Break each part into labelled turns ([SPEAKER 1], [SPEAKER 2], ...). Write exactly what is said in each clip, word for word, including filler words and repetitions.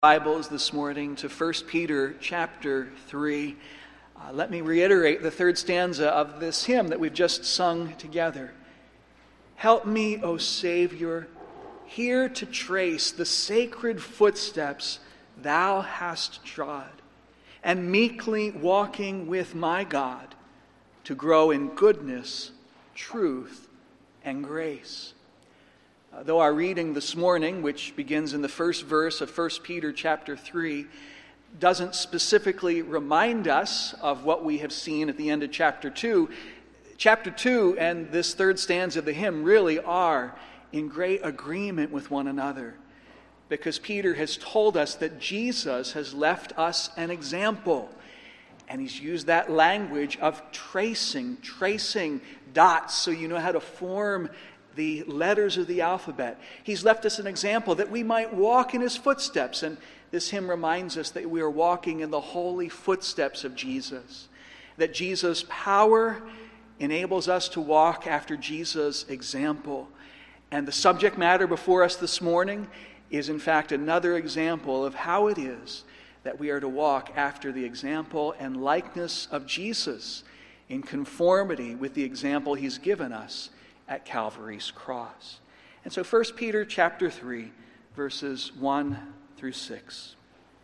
[SPEAKER 1] Bibles this morning to First Peter chapter three. Uh, let me reiterate the third stanza of this hymn that we've just sung together. Help me, O Savior, here to trace the sacred footsteps thou hast trod, and meekly walking with my God to grow in goodness, truth, and grace. Uh, though our reading this morning, which begins in the first verse of First Peter chapter three, doesn't specifically remind us of what we have seen at the end of chapter two, chapter two and this third stanza of the hymn really are in great agreement with one another, because Peter has told us that Jesus has left us an example. And he's used that language of tracing, tracing dots so you know how to form the letters of the alphabet. He's left us an example that we might walk in his footsteps. And this hymn reminds us that we are walking in the holy footsteps of Jesus. That Jesus' power enables us to walk after Jesus' example. And the subject matter before us this morning is in fact another example of how it is that we are to walk after the example and likeness of Jesus in conformity with the example he's given us at Calvary's cross. And so First Peter chapter three, verses one through six.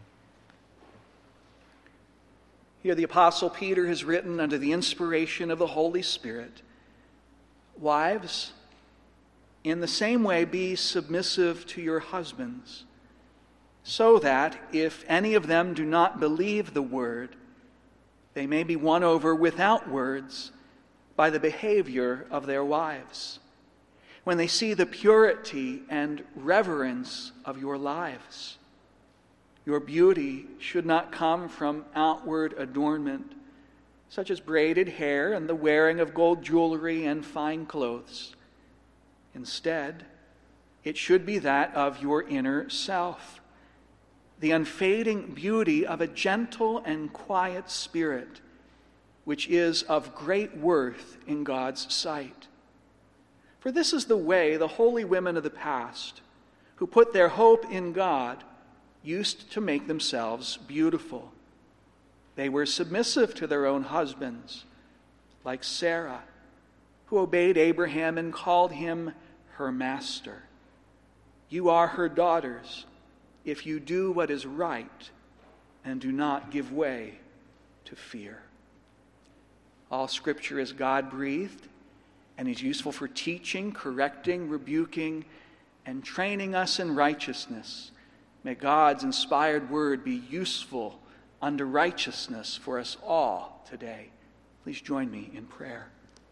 [SPEAKER 1] Here the Apostle Peter has written under the inspiration of the Holy Spirit, Wives, in the same way be submissive to your husbands, so that if any of them do not believe the word, they may be won over without words by the behavior of their wives, when they see the purity and reverence of your lives. Your beauty should not come from outward adornment, such as braided hair and the wearing of gold jewelry and fine clothes. Instead, it should be that of your inner self, the unfading beauty of a gentle and quiet spirit, which is of great worth in God's sight. For this is the way the holy women of the past, who put their hope in God, used to make themselves beautiful. They were submissive to their own husbands, like Sarah, who obeyed Abraham and called him her master. You are her daughters, if you do what is right and do not give way to fear. All Scripture is God-breathed and is useful for teaching, correcting, rebuking, and training us in righteousness. May God's inspired word be useful unto righteousness for us all today. Please join me in prayer.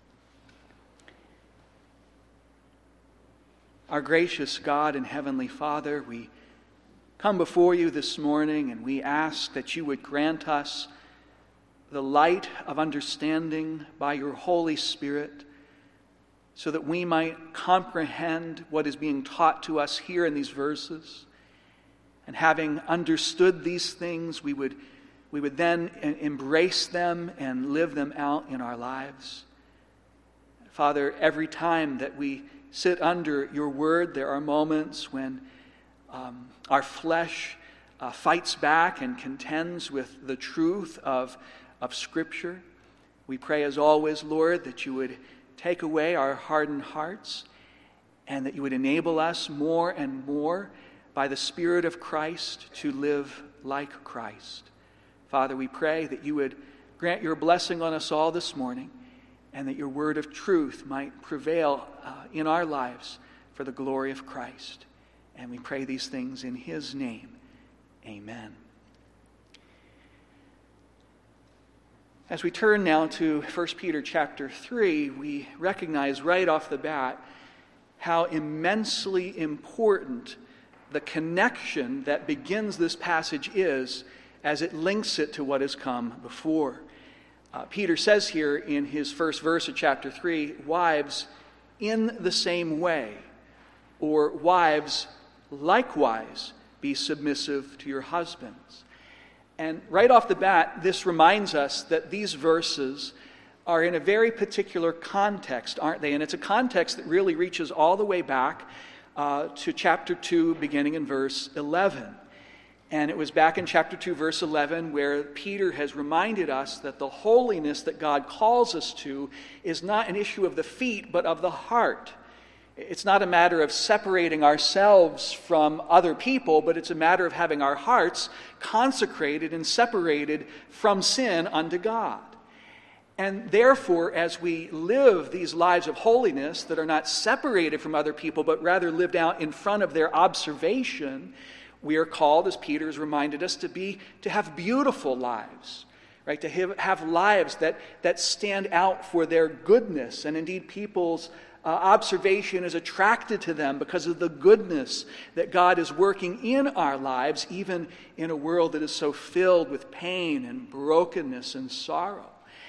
[SPEAKER 1] Our gracious God and Heavenly Father, we come before you this morning and we ask that you would grant us the light of understanding by your Holy Spirit, so that we might comprehend what is being taught to us here in these verses. And having understood these things, we would, we would then embrace them and live them out in our lives. Father, every time that we sit under your word, there are moments when um, our flesh uh, fights back and contends with the truth of of Scripture. We pray as always, Lord, that you would take away our hardened hearts and that you would enable us more and more by the Spirit of Christ to live like Christ. Father, we pray that you would grant your blessing on us all this morning and that your word of truth might prevail uh, in our lives for the glory of Christ. And we pray these things in his name. Amen. As we turn now to First Peter chapter three, we recognize right off the bat how immensely important the connection that begins this passage is as it links it to what has come before. Uh, Peter says here in his first verse of chapter three, wives, in the same way, or wives, likewise, be submissive to your husbands. And right off the bat, this reminds us that these verses are in a very particular context, aren't they? And it's a context that really reaches all the way back uh, to chapter two, beginning in verse eleven. And it was back in chapter two, verse eleven, where Peter has reminded us that the holiness that God calls us to is not an issue of the feet, but of the heart. It's not a matter of separating ourselves from other people, but it's a matter of having our hearts consecrated and separated from sin unto God. And therefore, as we live these lives of holiness that are not separated from other people, but rather lived out in front of their observation, we are called, as Peter has reminded us, to be to have beautiful lives, right? To have, have lives that, that stand out for their goodness. And indeed, people's uh, observation is attracted to them because of the goodness that God is working in our lives, even in a world that is so filled with pain and brokenness and sorrow.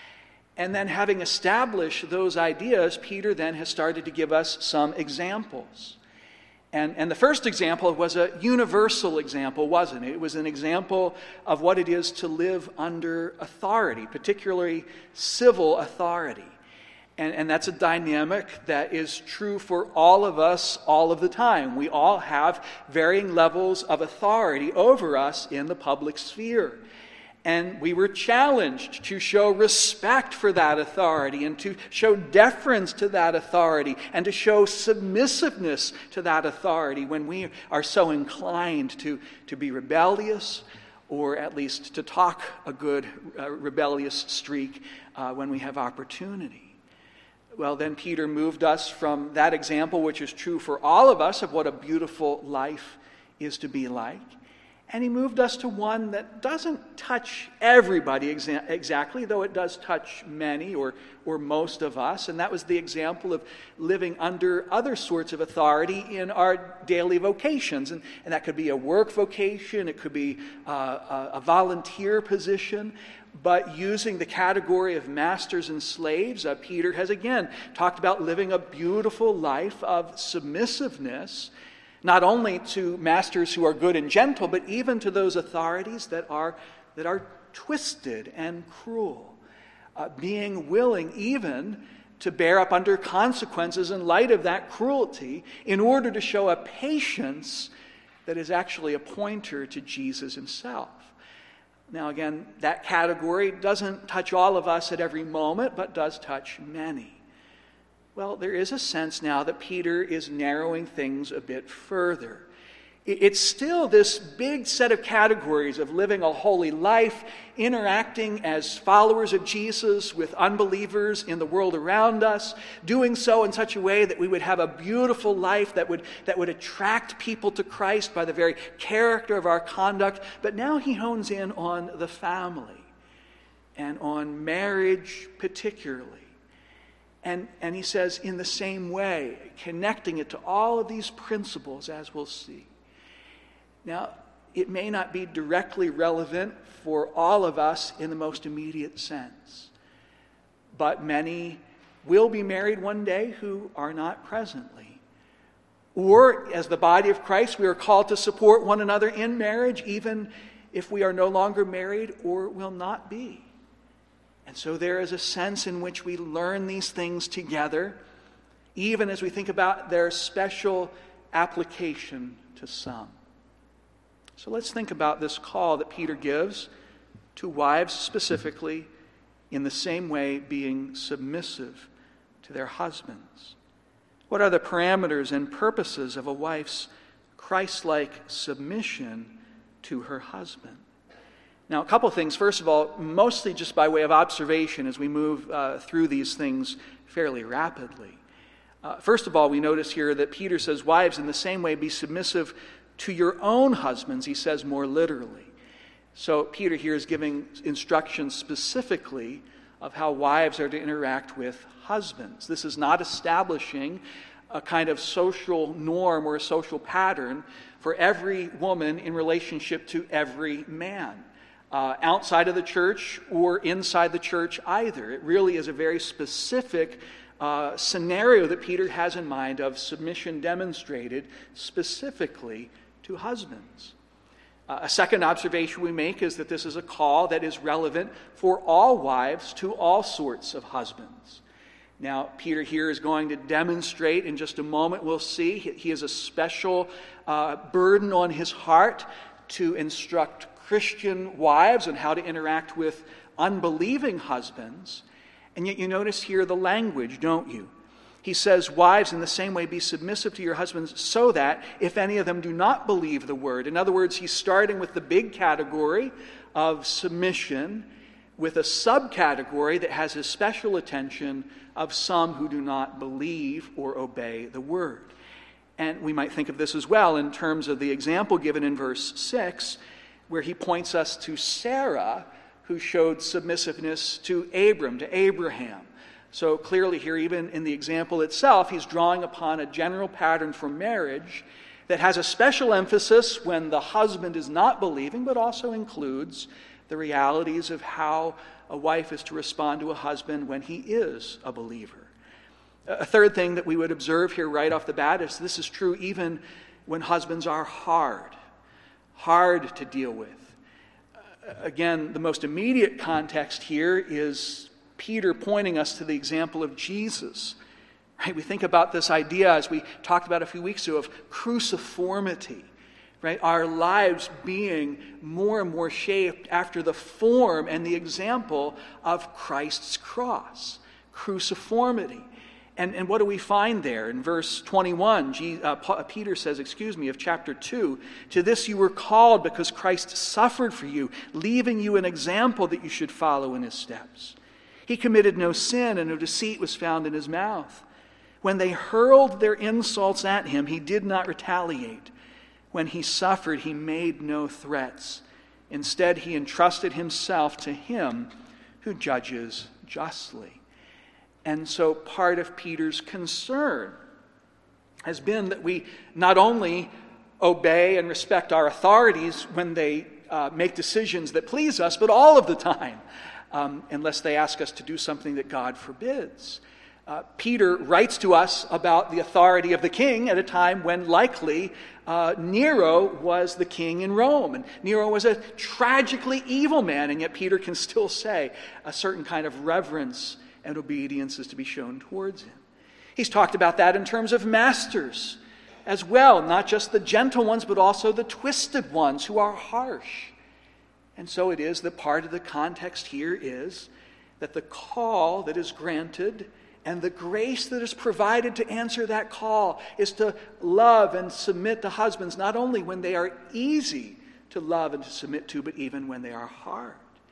[SPEAKER 1] And then, having established those ideas, Peter then has started to give us some examples. And, and the first example was a universal example, wasn't it? It was an example of what it is to live under authority, particularly civil authority. And, and that's a dynamic that is true for all of us all of the time. We all have varying levels of authority over us in the public sphere. And we were challenged to show respect for that authority and to show deference to that authority and to show submissiveness to that authority when we are so inclined to, to be rebellious, or at least to talk a good uh, rebellious streak uh, when we have opportunity. Well, then Peter moved us from that example, which is true for all of us, of what a beautiful life is to be like. And he moved us to one that doesn't touch everybody exa- exactly, though it does touch many or, or most of us. And that was the example of living under other sorts of authority in our daily vocations. And, and that could be a work vocation, it could be uh, a, a volunteer position. But using the category of masters and slaves, uh, Peter has again talked about living a beautiful life of submissiveness, not only to masters who are good and gentle, but even to those authorities that are, that are twisted and cruel. Uh, being willing even to bear up under consequences in light of that cruelty in order to show a patience that is actually a pointer to Jesus himself. Now again, that category doesn't touch all of us at every moment, but does touch many. Well, there is a sense now that Peter is narrowing things a bit further. It's still this big set of categories of living a holy life, interacting as followers of Jesus with unbelievers in the world around us, doing so in such a way that we would have a beautiful life that would, that would attract people to Christ by the very character of our conduct. But now he hones in on the family and on marriage particularly. And, and he says, in the same way, connecting it to all of these principles, as we'll see. Now, it may not be directly relevant for all of us in the most immediate sense, but many will be married one day who are not presently. Or, as the body of Christ, we are called to support one another in marriage, even if we are no longer married or will not be. And so there is a sense in which we learn these things together, even as we think about their special application to some. So let's think about this call that Peter gives to wives specifically, in the same way being submissive to their husbands. What are the parameters and purposes of a wife's Christ-like submission to her husband? Now, a couple things. First of all, mostly just by way of observation as we move uh, through these things fairly rapidly. Uh, first of all, we notice here that Peter says, wives, in the same way, be submissive to your own husbands, he says more literally. So Peter here is giving instructions specifically of how wives are to interact with husbands. This is not establishing a kind of social norm or a social pattern for every woman in relationship to every man. Uh, outside of the church or inside the church either. It really is a very specific uh, scenario that Peter has in mind of submission demonstrated specifically to husbands. Uh, a second observation we make is that this is a call that is relevant for all wives to all sorts of husbands. Now, Peter here is going to demonstrate in just a moment, we'll see, he has a special uh, burden on his heart to instruct Christian wives on how to interact with unbelieving husbands. And yet you notice here the language, don't you? He says, wives, in the same way, be submissive to your husbands, so that if any of them do not believe the word. In other words, he's starting with the big category of submission, with a subcategory that has his special attention of some who do not believe or obey the word. And we might think of this as well in terms of the example given in verse six, where he points us to Sarah, who showed submissiveness to Abram, to Abraham. So clearly here, even in the example itself, he's drawing upon a general pattern for marriage that has a special emphasis when the husband is not believing, but also includes the realities of how a wife is to respond to a husband when he is a believer. A third thing that we would observe here right off the bat is this is true even when husbands are hard, hard to deal with. Again, the most immediate context here is Peter pointing us to the example of Jesus. Right? We think about this idea, as we talked about a few weeks ago, of cruciformity. Right? Our lives being more and more shaped after the form and the example of Christ's cross. Cruciformity. And, and what do we find there? In verse twenty-one, G, uh, Peter says, excuse me, of chapter two, to this you were called because Christ suffered for you, leaving you an example that you should follow in his steps. He committed no sin, and no deceit was found in his mouth. When they hurled their insults at him, he did not retaliate. When he suffered, he made no threats. Instead, he entrusted himself to him who judges justly. And so part of Peter's concern has been that we not only obey and respect our authorities when they uh, make decisions that please us, but all of the time, um, unless they ask us to do something that God forbids. Uh, Peter writes to us about the authority of the king at a time when likely uh, Nero was the king in Rome. And Nero was a tragically evil man, and yet Peter can still say a certain kind of reverence and obedience is to be shown towards him. He's talked about that in terms of masters as well, not just the gentle ones, but also the twisted ones who are harsh. And so it is that part of the context here is that the call that is granted and the grace that is provided to answer that call is to love and submit to husbands, not only when they are easy to love and to submit to, but even when they are hard.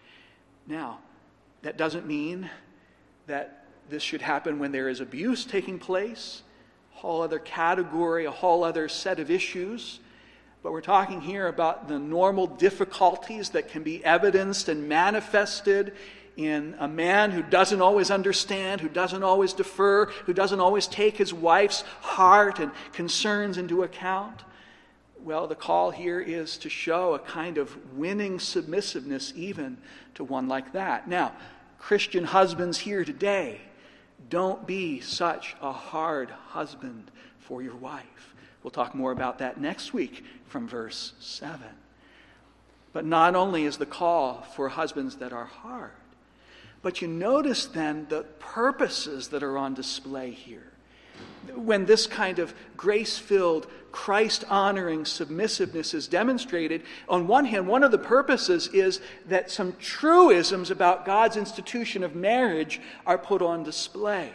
[SPEAKER 1] Now, that doesn't mean that this should happen when there is abuse taking place, a whole other category, a whole other set of issues. But we're talking here about the normal difficulties that can be evidenced and manifested in a man who doesn't always understand, who doesn't always defer, who doesn't always take his wife's heart and concerns into account. Well, the call here is to show a kind of winning submissiveness even to one like that. Now, Christian husbands here today, don't be such a hard husband for your wife. We'll talk more about that next week from verse seven. But not only is the call for husbands that are hard, but you notice then the purposes that are on display here. When this kind of grace-filled, Christ-honoring submissiveness is demonstrated, on one hand, one of the purposes is that some truisms about God's institution of marriage are put on display.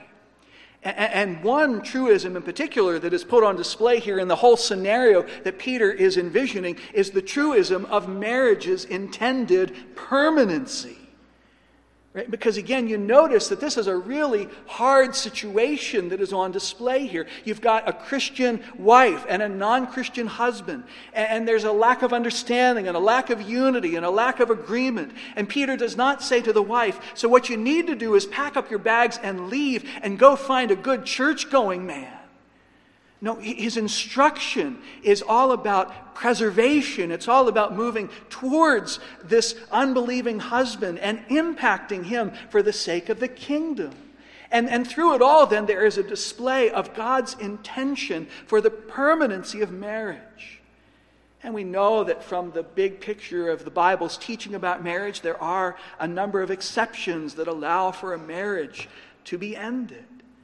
[SPEAKER 1] And one truism in particular that is put on display here in the whole scenario that Peter is envisioning is the truism of marriage's intended permanency. Right? Because again, you notice that this is a really hard situation that is on display here. You've got a Christian wife and a non-Christian husband, and there's a lack of understanding and a lack of unity and a lack of agreement. And Peter does not say to the wife, so what you need to do is pack up your bags and leave and go find a good church-going man. No, his instruction is all about preservation. It's all about moving towards this unbelieving husband and impacting him for the sake of the kingdom. And, and through it all, then, there is a display of God's intention for the permanency of marriage. And we know that from the big picture of the Bible's teaching about marriage, there are a number of exceptions that allow for a marriage to be ended.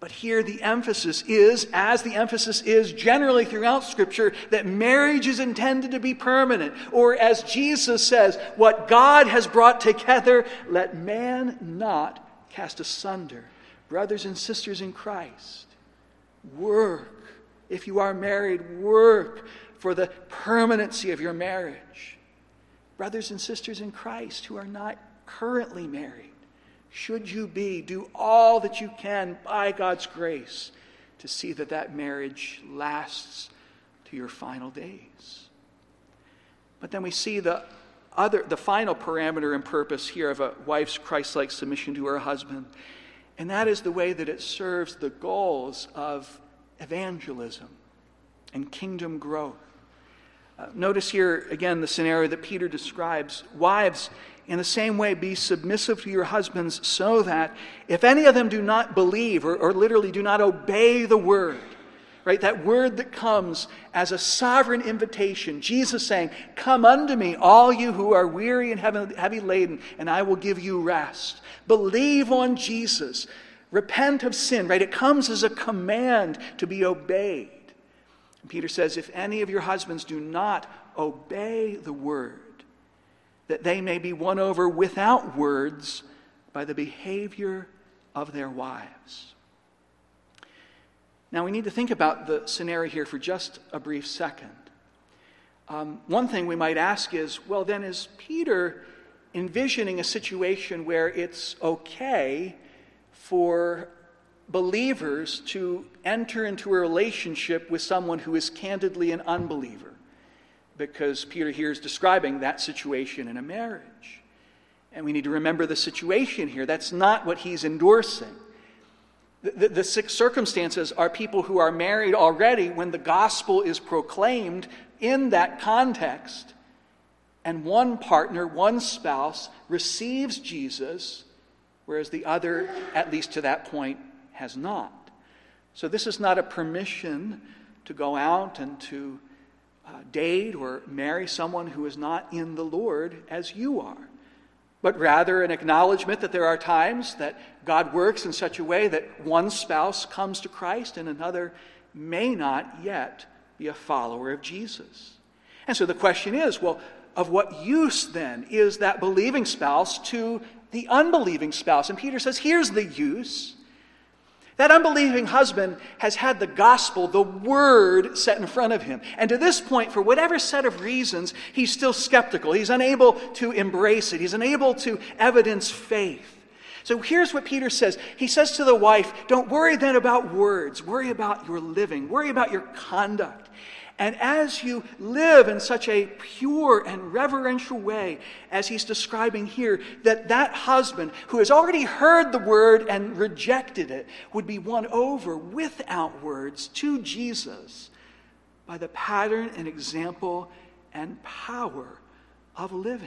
[SPEAKER 1] But here the emphasis is, as the emphasis is generally throughout Scripture, that marriage is intended to be permanent. Or as Jesus says, what God has brought together, let man not cast asunder. Brothers and sisters in Christ, work. If you are married, work for the permanency of your marriage. Brothers and sisters in Christ who are not currently married, should you be, do all that you can by God's grace to see that that marriage lasts to your final days. But then we see the other, the final parameter and purpose here of a wife's Christ-like submission to her husband, and that is the way that it serves the goals of evangelism and kingdom growth. Uh, notice here again the scenario that Peter describes. Wives, in the same way, be submissive to your husbands, so that if any of them do not believe or, or literally do not obey the word, right? That word that comes as a sovereign invitation. Jesus saying, come unto me, all you who are weary and heavy, heavy laden, and I will give you rest. Believe on Jesus. Repent of sin, right? It comes as a command to be obeyed. And Peter says, if any of your husbands do not obey the word, that they may be won over without words by the behavior of their wives. Now we need to think about the scenario here for just a brief second. Um, one thing we might ask is, well then is Peter envisioning a situation where it's okay for believers to enter into a relationship with someone who is candidly an unbeliever? Because Peter here is describing that situation in a marriage. And we need to remember the situation here. That's not what he's endorsing. The, the, the circumstances are people who are married already when the gospel is proclaimed in that context. And one partner, one spouse, receives Jesus, whereas the other, at least to that point, has not. So this is not a permission to go out and to uh, date or marry someone who is not in the Lord as you are, but rather an acknowledgement that there are times that God works in such a way that one spouse comes to Christ and another may not yet be a follower of Jesus. And so the question is, well, of what use then is that believing spouse to the unbelieving spouse? And Peter says, here's the use. That unbelieving husband has had the gospel, the word, set in front of him. And to this point, for whatever set of reasons, he's still skeptical. He's unable to embrace it. He's unable to evidence faith. So here's what Peter says. He says to the wife, don't worry then about words. Worry about your living. Worry about your conduct. And as you live in such a pure and reverential way, as he's describing here, that that husband who has already heard the word and rejected it would be won over without words to Jesus by the pattern and example and power of living.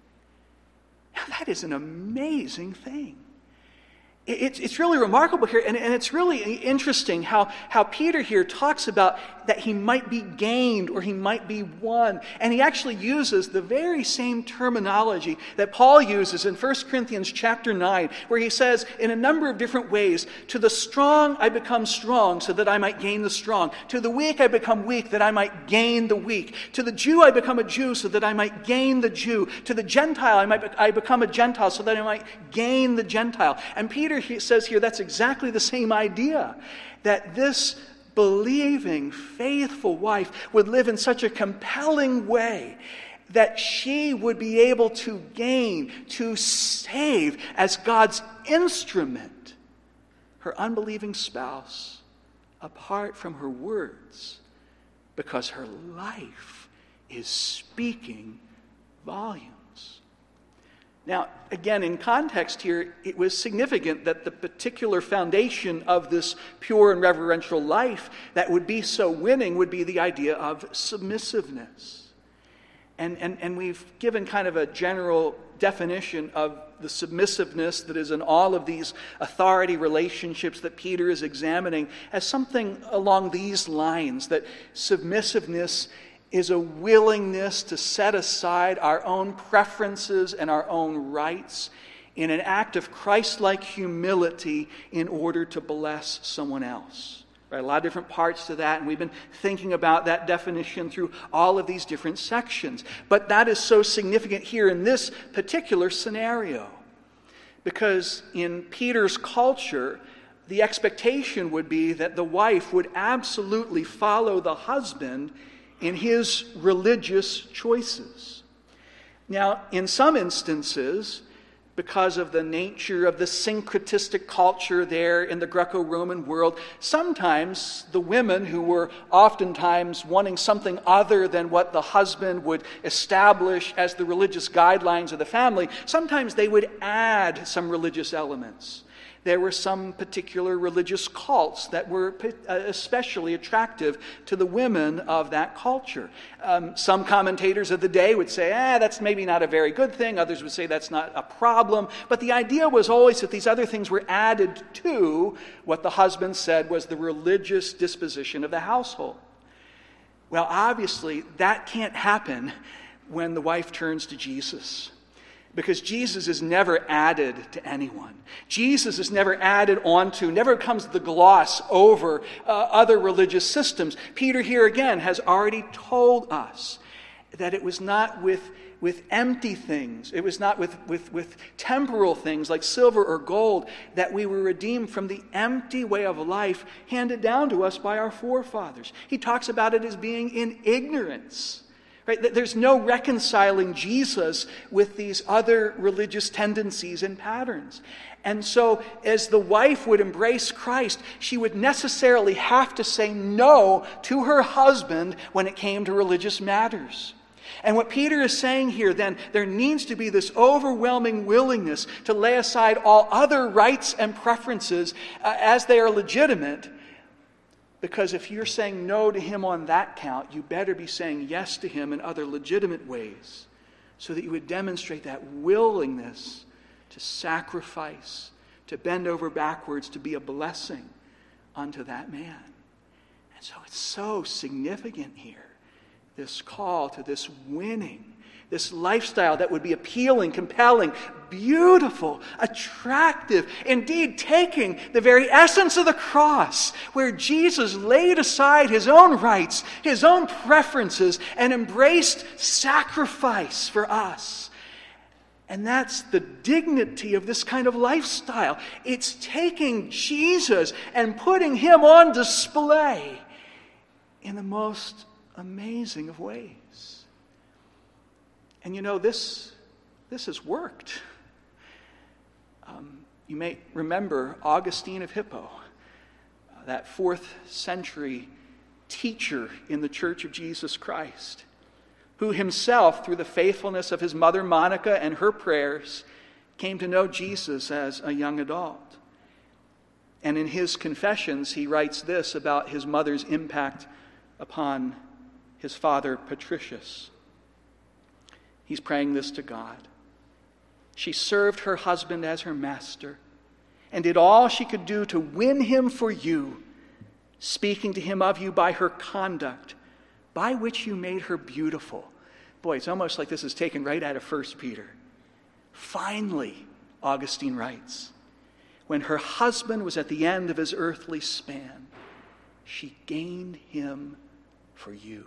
[SPEAKER 1] Now that is an amazing thing. It's, it's really remarkable here, and, and it's really interesting how, how Peter here talks about that he might be gained or he might be won. And he actually uses the very same terminology that Paul uses in First Corinthians chapter nine, where he says in a number of different ways, to the strong I become strong so that I might gain the strong. To the weak I become weak that I might gain the weak. To the Jew I become a Jew so that I might gain the Jew. To the Gentile I might be, I become a Gentile so that I might gain the Gentile. And Peter he says here that's exactly the same idea, that this believing, faithful wife would live in such a compelling way that she would be able to gain, to save as God's instrument, her unbelieving spouse apart from her words, because her life is speaking volumes. Now, again, in context here, it was significant that the particular foundation of this pure and reverential life that would be so winning would be the idea of submissiveness. And, and, and we've given kind of a general definition of the submissiveness that is in all of these authority relationships that Peter is examining as something along these lines, that submissiveness is a willingness to set aside our own preferences and our own rights in an act of Christ-like humility in order to bless someone else. Right? A lot of different parts to that, and we've been thinking about that definition through all of these different sections. But that is so significant here in this particular scenario, because in Peter's culture, the expectation would be that the wife would absolutely follow the husband in his religious choices. Now, in some instances, because of the nature of the syncretistic culture there in the Greco-Roman world, sometimes the women who were oftentimes wanting something other than what the husband would establish as the religious guidelines of the family, sometimes they would add some religious elements. There were some particular religious cults that were especially attractive to the women of that culture. Um, some commentators of the day would say, ah, that's maybe not a very good thing. Others would say that's not a problem. But the idea was always that these other things were added to what the husband said was the religious disposition of the household. Well, obviously, that can't happen when the wife turns to Jesus. Because Jesus is never added to anyone. Jesus is never added onto, never comes the gloss over uh, other religious systems. Peter here again has already told us that it was not with, with empty things, it was not with, with, with temporal things like silver or gold that we were redeemed from the empty way of life handed down to us by our forefathers. He talks about it as being in ignorance. Right? There's no reconciling Jesus with these other religious tendencies and patterns. And so as the wife would embrace Christ, she would necessarily have to say no to her husband when it came to religious matters. And what Peter is saying here, then, there needs to be this overwhelming willingness to lay aside all other rights and preferences uh, as they are legitimate. Because if you're saying no to him on that count, you better be saying yes to him in other legitimate ways, so that you would demonstrate that willingness to sacrifice, to bend over backwards, to be a blessing unto that man. And so it's so significant here, this call to this winning, this lifestyle that would be appealing, compelling, beautiful, attractive, indeed taking the very essence of the cross, where Jesus laid aside his own rights, his own preferences, and embraced sacrifice for us. And that's the dignity of this kind of lifestyle. It's taking Jesus and putting him on display in the most amazing of ways. And you know, this, this has worked. Um, you may remember Augustine of Hippo, uh, that fourth century teacher in the Church of Jesus Christ, who himself, through the faithfulness of his mother Monica and her prayers, came to know Jesus as a young adult. And in his Confessions, he writes this about his mother's impact upon his father Patricius. He's praying this to God. She served her husband as her master and did all she could do to win him for you, speaking to him of you by her conduct, by which you made her beautiful. Boy, it's almost like this is taken right out of First Peter. Finally, Augustine writes, when her husband was at the end of his earthly span, she gained him for you.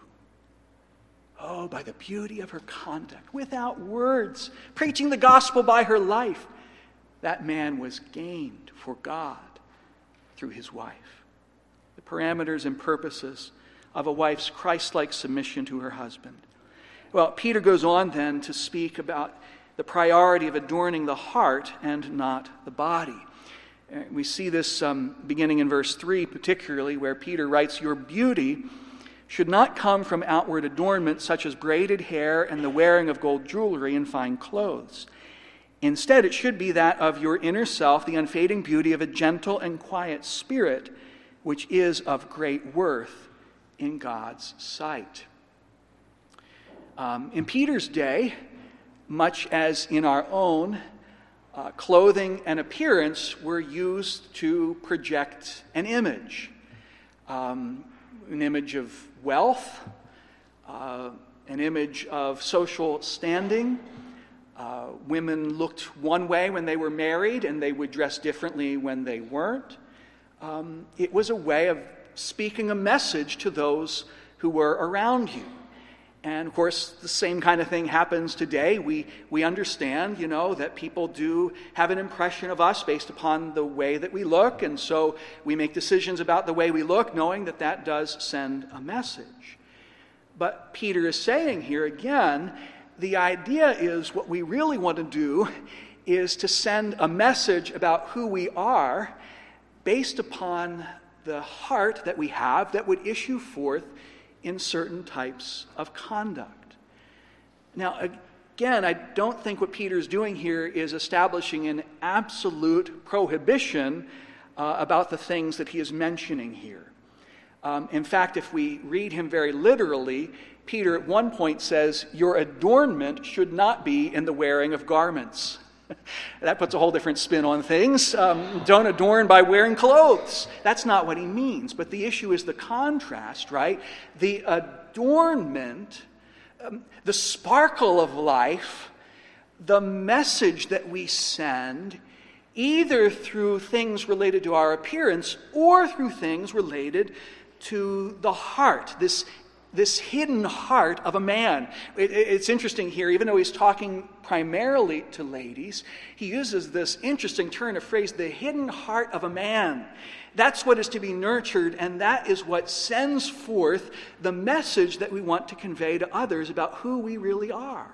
[SPEAKER 1] Oh, by the beauty of her conduct, without words, preaching the gospel by her life, that man was gained for God through his wife. The parameters and purposes of a wife's Christ-like submission to her husband. Well, Peter goes on then to speak about the priority of adorning the heart and not the body. We see this um, beginning in verse three, particularly, where Peter writes, your beauty should not come from outward adornment such as braided hair and the wearing of gold jewelry and fine clothes. Instead, it should be that of your inner self, the unfading beauty of a gentle and quiet spirit, which is of great worth in God's sight. Um, in Peter's day, much as in our own, uh, clothing and appearance were used to project an image. Um, an image of wealth, uh, an image of social standing, Uh, women looked one way when they were married, and they would dress differently when they weren't. Um, it was a way of speaking a message to those who were around you. And of course, the same kind of thing happens today. We we understand, you know, that people do have an impression of us based upon the way that we look, and so we make decisions about the way we look, knowing that that does send a message. But Peter is saying here again, the idea is what we really want to do is to send a message about who we are based upon the heart that we have that would issue forth in certain types of conduct. Now, again, I don't think what Peter's doing here is establishing an absolute prohibition uh, about the things that he is mentioning here. Um, in fact, if we read him very literally, Peter at one point says, your adornment should not be in the wearing of garments. That puts a whole different spin on things. Um, don't adorn by wearing clothes. That's not what he means. But the issue is the contrast, right? The adornment, um, the sparkle of life, the message that we send, either through things related to our appearance or through things related to the heart, this This hidden heart of a man. It, it's interesting here, even though he's talking primarily to ladies, he uses this interesting turn of phrase, the hidden heart of a man. That's what is to be nurtured, and that is what sends forth the message that we want to convey to others about who we really are.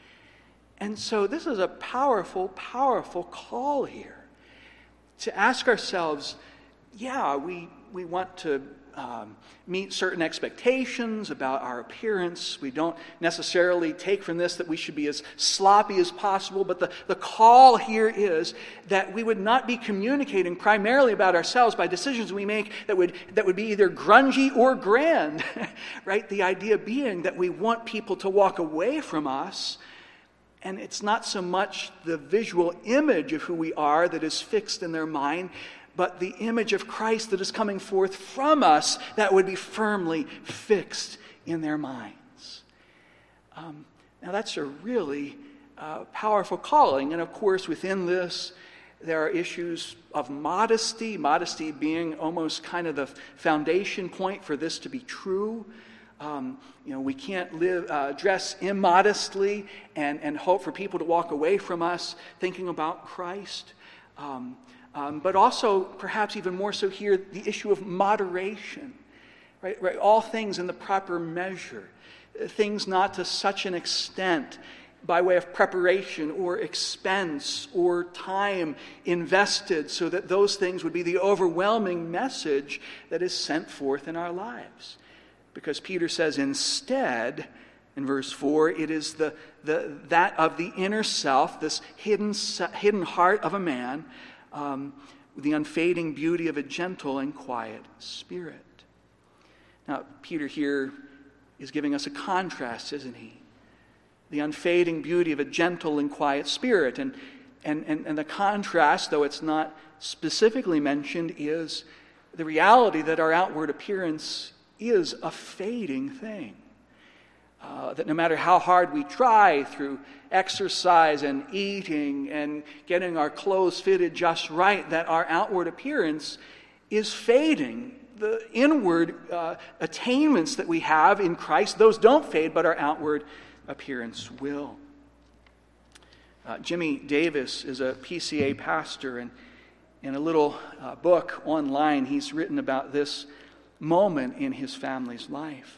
[SPEAKER 1] And so this is a powerful, powerful call here to ask ourselves, yeah, we, we want to Um, meet certain expectations about our appearance. We don't necessarily take from this that we should be as sloppy as possible, but the, the call here is that we would not be communicating primarily about ourselves by decisions we make that would that would be either grungy or grand, right? The idea being that we want people to walk away from us, and it's not so much the visual image of who we are that is fixed in their mind, but the image of Christ that is coming forth from us that would be firmly fixed in their minds. Um, now that's a really uh, powerful calling. And of course, within this, there are issues of modesty, modesty being almost kind of the foundation point for this to be true. Um, you know, we can't live, uh, dress immodestly and, and hope for people to walk away from us thinking about Christ. Um, Um, but also, perhaps even more so here, the issue of moderation, right? right? All things in the proper measure, things not to such an extent by way of preparation or expense or time invested so that those things would be the overwhelming message that is sent forth in our lives. Because Peter says instead, in verse four, it is the, the that of the inner self, this hidden, hidden heart of a man, Um, the unfading beauty of a gentle and quiet spirit. Now, Peter here is giving us a contrast, isn't he? The unfading beauty of a gentle and quiet spirit. And, and, and, and the contrast, though it's not specifically mentioned, is the reality that our outward appearance is a fading thing. Uh, that no matter how hard we try through exercise and eating and getting our clothes fitted just right, that our outward appearance is fading. The inward uh, attainments that we have in Christ, those don't fade, but our outward appearance will. Uh, Jimmy Davis is a P C A pastor, and in a little uh, book online, he's written about this moment in his family's life.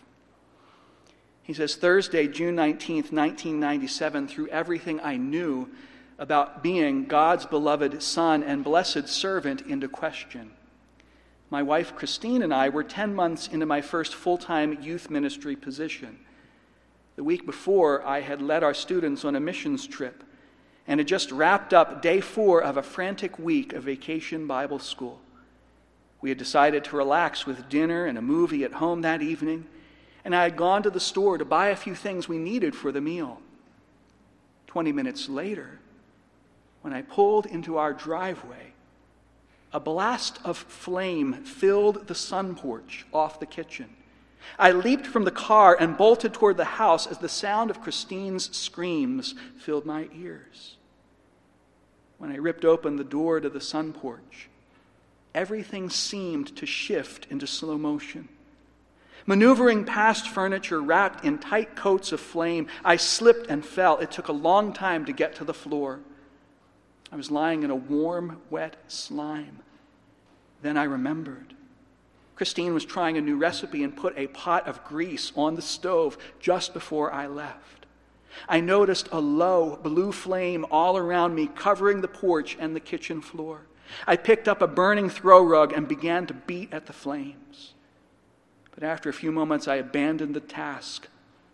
[SPEAKER 1] He says, Thursday, June nineteenth, nineteen ninety-seven, threw everything I knew about being God's beloved son and blessed servant into question. My wife, Christine, and I were ten months into my first full-time youth ministry position. The week before, I had led our students on a missions trip and had just wrapped up day four of a frantic week of vacation Bible school. We had decided to relax with dinner and a movie at home that evening, and I had gone to the store to buy a few things we needed for the meal. Twenty minutes later, when I pulled into our driveway, a blast of flame filled the sun porch off the kitchen. I leaped from the car and bolted toward the house as the sound of Christine's screams filled my ears. When I ripped open the door to the sun porch, everything seemed to shift into slow motion. Maneuvering past furniture wrapped in tight coats of flame, I slipped and fell. It took a long time to get to the floor. I was lying in a warm, wet slime. Then I remembered. Christine was trying a new recipe and put a pot of grease on the stove just before I left. I noticed a low blue flame all around me, covering the porch and the kitchen floor. I picked up a burning throw rug and began to beat at the flames. But after a few moments, I abandoned the task,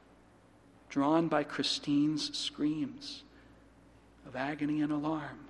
[SPEAKER 1] drawn by Christine's screams of agony and alarm.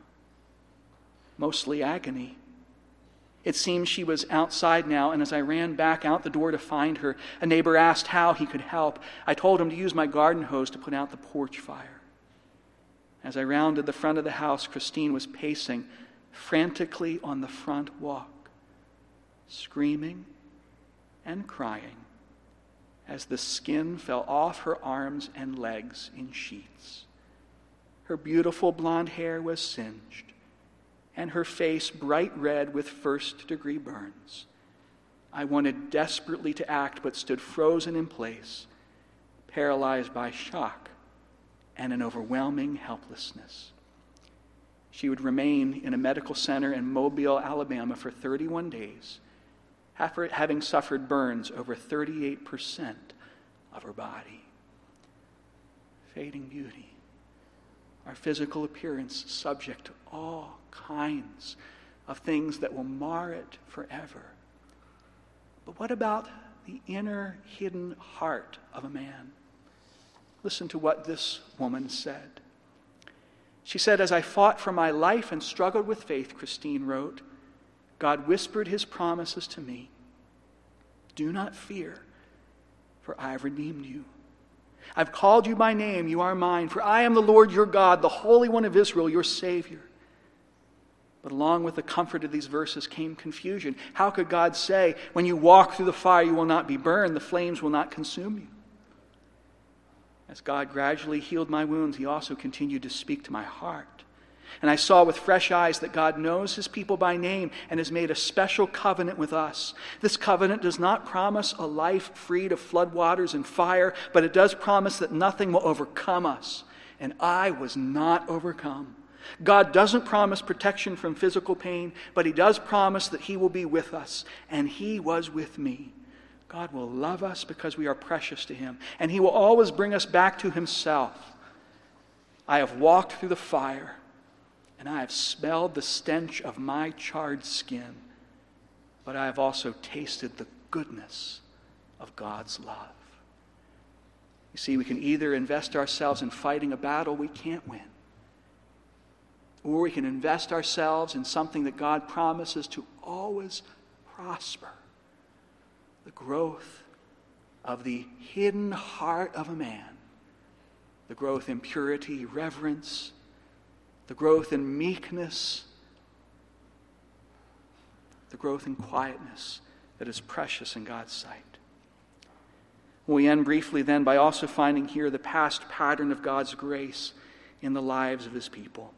[SPEAKER 1] Mostly agony. It seemed she was outside now, and as I ran back out the door to find her, a neighbor asked how he could help. I told him to use my garden hose to put out the porch fire. As I rounded the front of the house, Christine was pacing frantically on the front walk, screaming and crying as the skin fell off her arms and legs in sheets. Her beautiful blonde hair was singed, and her face bright red with first-degree burns. I wanted desperately to act, but stood frozen in place, paralyzed by shock and an overwhelming helplessness. She would remain in a medical center in Mobile, Alabama for thirty-one days, after having suffered burns over thirty-eight percent of her body. Fading beauty, our physical appearance subject to all kinds of things that will mar it forever. But what about the inner hidden heart of a man? Listen to what this woman said. She said, "As I fought for my life and struggled with faith," Christine wrote, "God whispered his promises to me. Do not fear, for I have redeemed you. I've called you by name, you are mine, for I am the Lord your God, the Holy One of Israel, your Savior." But along with the comfort of these verses came confusion. How could God say, when you walk through the fire, you will not be burned, the flames will not consume you? As God gradually healed my wounds, he also continued to speak to my heart. And I saw with fresh eyes that God knows his people by name and has made a special covenant with us. This covenant does not promise a life freed of floodwaters and fire, but it does promise that nothing will overcome us. And I was not overcome. God doesn't promise protection from physical pain, but he does promise that he will be with us. And he was with me. God will love us because we are precious to him. And he will always bring us back to himself. I have walked through the fire, and I have smelled the stench of my charred skin, but I have also tasted the goodness of God's love. You see, we can either invest ourselves in fighting a battle we can't win, or we can invest ourselves in something that God promises to always prosper. The growth of the hidden heart of a man, the growth in purity, reverence, the growth in meekness, the growth in quietness that is precious in God's sight. We end briefly then by also finding here the past pattern of God's grace in the lives of his people.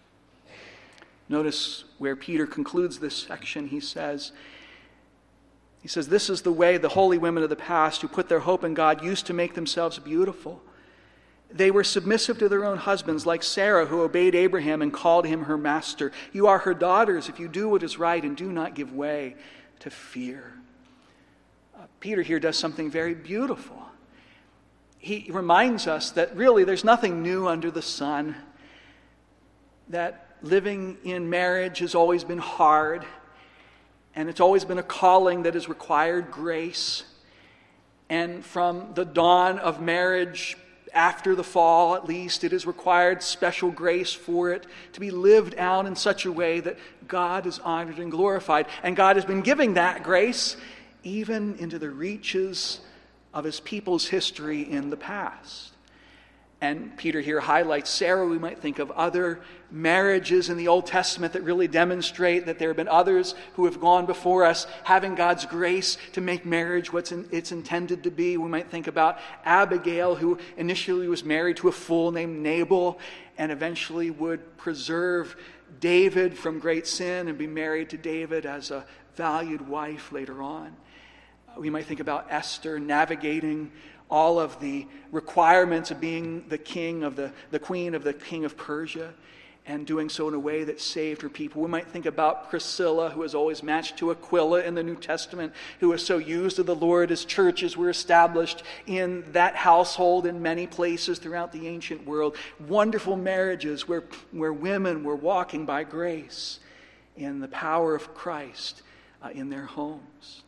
[SPEAKER 1] Notice where Peter concludes this section. He says, he says, "This is the way the holy women of the past who put their hope in God used to make themselves beautiful. They were submissive to their own husbands, like Sarah, who obeyed Abraham and called him her master. You are her daughters if you do what is right and do not give way to fear." Uh, Peter here does something very beautiful. He reminds us that really there's nothing new under the sun, that living in marriage has always been hard, and it's always been a calling that has required grace. And from the dawn of marriage, after the fall at least, it has required special grace for it to be lived out in such a way that God is honored and glorified. And God has been giving that grace even into the reaches of his people's history in the past. And Peter here highlights Sarah. We might think of other marriages in the Old Testament that really demonstrate that there have been others who have gone before us, having God's grace to make marriage what it's intended to be. We might think about Abigail, who initially was married to a fool named Nabal, and eventually would preserve David from great sin and be married to David as a valued wife later on. We might think about Esther navigating all of the requirements of being the king of the, the queen of the king of Persia, and doing so in a way that saved her people. We might think about Priscilla, who was always matched to Aquila in the New Testament, who was so used of the Lord as churches were established in that household in many places throughout the ancient world. Wonderful marriages where, where women were walking by grace in the power of Christ uh, in their homes.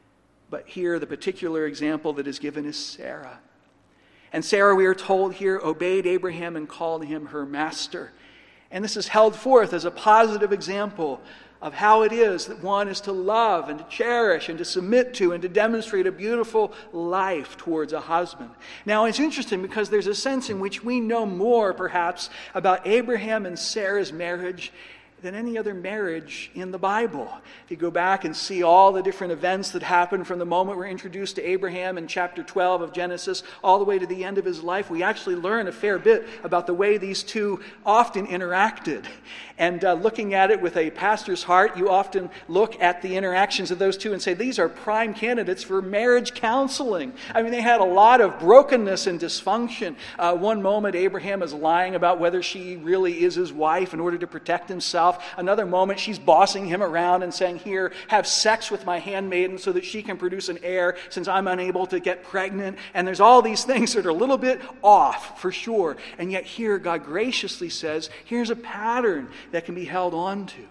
[SPEAKER 1] But here, the particular example that is given is Sarah. And Sarah, we are told here, obeyed Abraham and called him her master. And this is held forth as a positive example of how it is that one is to love and to cherish and to submit to and to demonstrate a beautiful life towards a husband. Now, it's interesting because there's a sense in which we know more, perhaps, about Abraham and Sarah's marriage than any other marriage in the Bible. If you go back and see all the different events that happened from the moment we're introduced to Abraham in chapter twelve of Genesis all the way to the end of his life, we actually learn a fair bit about the way these two often interacted. And uh, looking at it with a pastor's heart, you often look at the interactions of those two and say, these are prime candidates for marriage counseling. I mean, they had a lot of brokenness and dysfunction. Uh, one moment, Abraham is lying about whether she really is his wife in order to protect himself. Another moment, she's bossing him around and saying, here, have sex with my handmaiden so that she can produce an heir since I'm unable to get pregnant. And there's all these things that are a little bit off, for sure. And yet here, God graciously says, here's a pattern that can be held on to.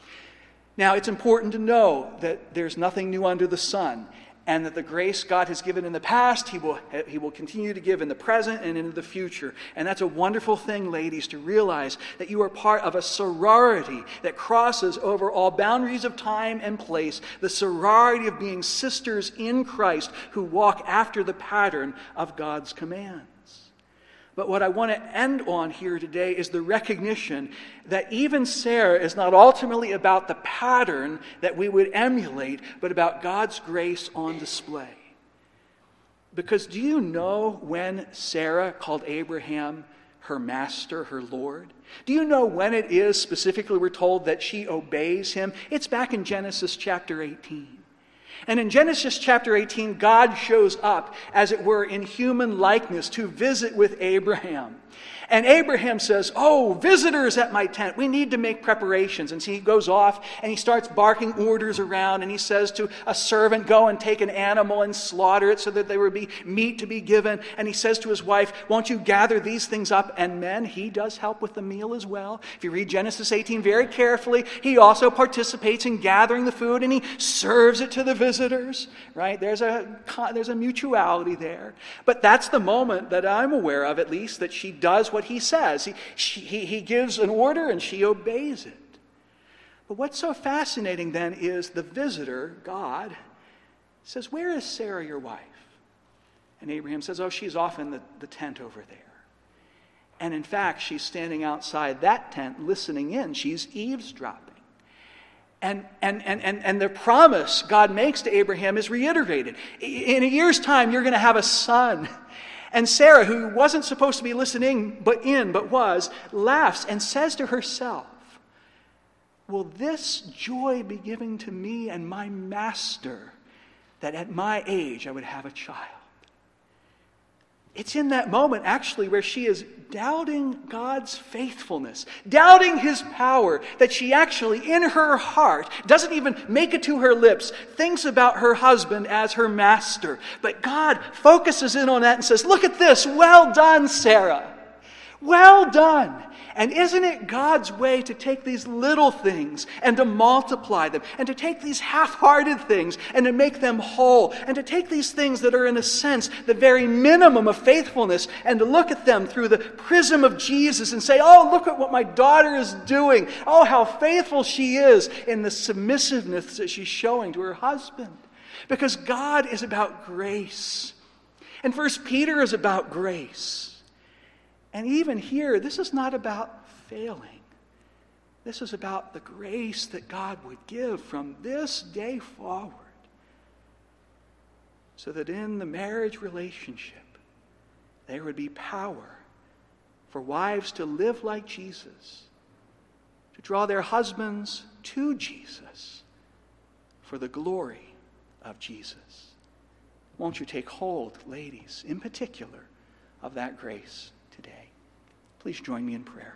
[SPEAKER 1] Now, it's important to know that there's nothing new under the sun, and that the grace God has given in the past, He will, He will continue to give in the present and into the future. And that's a wonderful thing, ladies, to realize that you are part of a sorority that crosses over all boundaries of time and place, the sorority of being sisters in Christ who walk after the pattern of God's commands. But what I want to end on here today is the recognition that even Sarah is not ultimately about the pattern that we would emulate, but about God's grace on display. Because do you know when Sarah called Abraham her master, her Lord? Do you know when it is specifically we're told that she obeys him? It's back in Genesis chapter eighteen. And in Genesis chapter eighteen, God shows up, as it were, in human likeness to visit with Abraham. And Abraham says, oh, visitors at my tent. We need to make preparations. And so he goes off and he starts barking orders around. And he says to a servant, go and take an animal and slaughter it so that there would be meat to be given. And he says to his wife, won't you gather these things up? And men, he does help with the meal as well. If you read Genesis eighteen very carefully, he also participates in gathering the food and he serves it to the visitors. Right? There's a, there's a mutuality there. But that's the moment that I'm aware of, at least, that she does what he says. He, she, he, he gives an order and she obeys it. But what's so fascinating then is the visitor, God, says, where is Sarah, your wife? And Abraham says, oh, she's off in the, the tent over there. And in fact, she's standing outside that tent listening in. She's eavesdropping. And, and, and, and, and the promise God makes to Abraham is reiterated. In a year's time, you're going to have a son. And Sarah, who wasn't supposed to be listening but in, but was, laughs and says to herself, will this joy be given to me and my master, that at my age I would have a child? It's in that moment, actually, where she is doubting God's faithfulness, doubting his power, that she actually, in her heart, doesn't even make it to her lips, thinks about her husband as her master. But God focuses in on that and says, look at this, well done, Sarah. Well done. And isn't it God's way to take these little things and to multiply them, and to take these half-hearted things and to make them whole, and to take these things that are in a sense the very minimum of faithfulness and to look at them through the prism of Jesus and say, oh, look at what my daughter is doing. Oh, how faithful she is in the submissiveness that she's showing to her husband. Because God is about grace. And First Peter is about grace. And even here, this is not about failing. This is about the grace that God would give from this day forward, so that in the marriage relationship, there would be power for wives to live like Jesus, to draw their husbands to Jesus for the glory of Jesus. Won't you take hold, ladies, in particular, of that grace today? Please join me in prayer.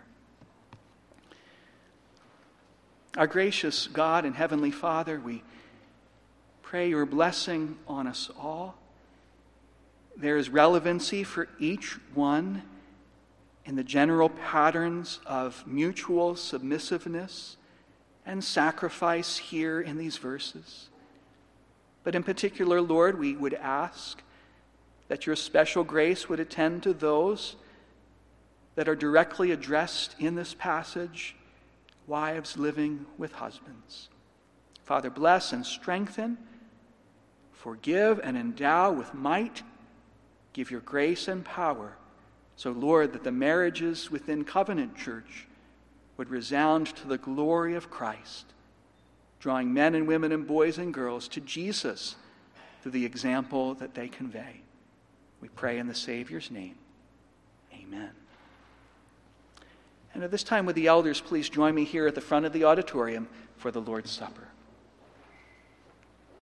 [SPEAKER 1] Our gracious God and Heavenly Father, we pray your blessing on us all. There is relevancy for each one in the general patterns of mutual submissiveness and sacrifice here in these verses. But in particular, Lord, we would ask that your special grace would attend to those that are directly addressed in this passage, wives living with husbands. Father, bless and strengthen, forgive and endow with might, give your grace and power, so, Lord, that the marriages within Covenant Church would resound to the glory of Christ, drawing men and women and boys and girls to Jesus through the example that they convey. We pray in the Savior's name. Amen. And at this time, would the elders please join me here at the front of the auditorium for the Lord's Supper.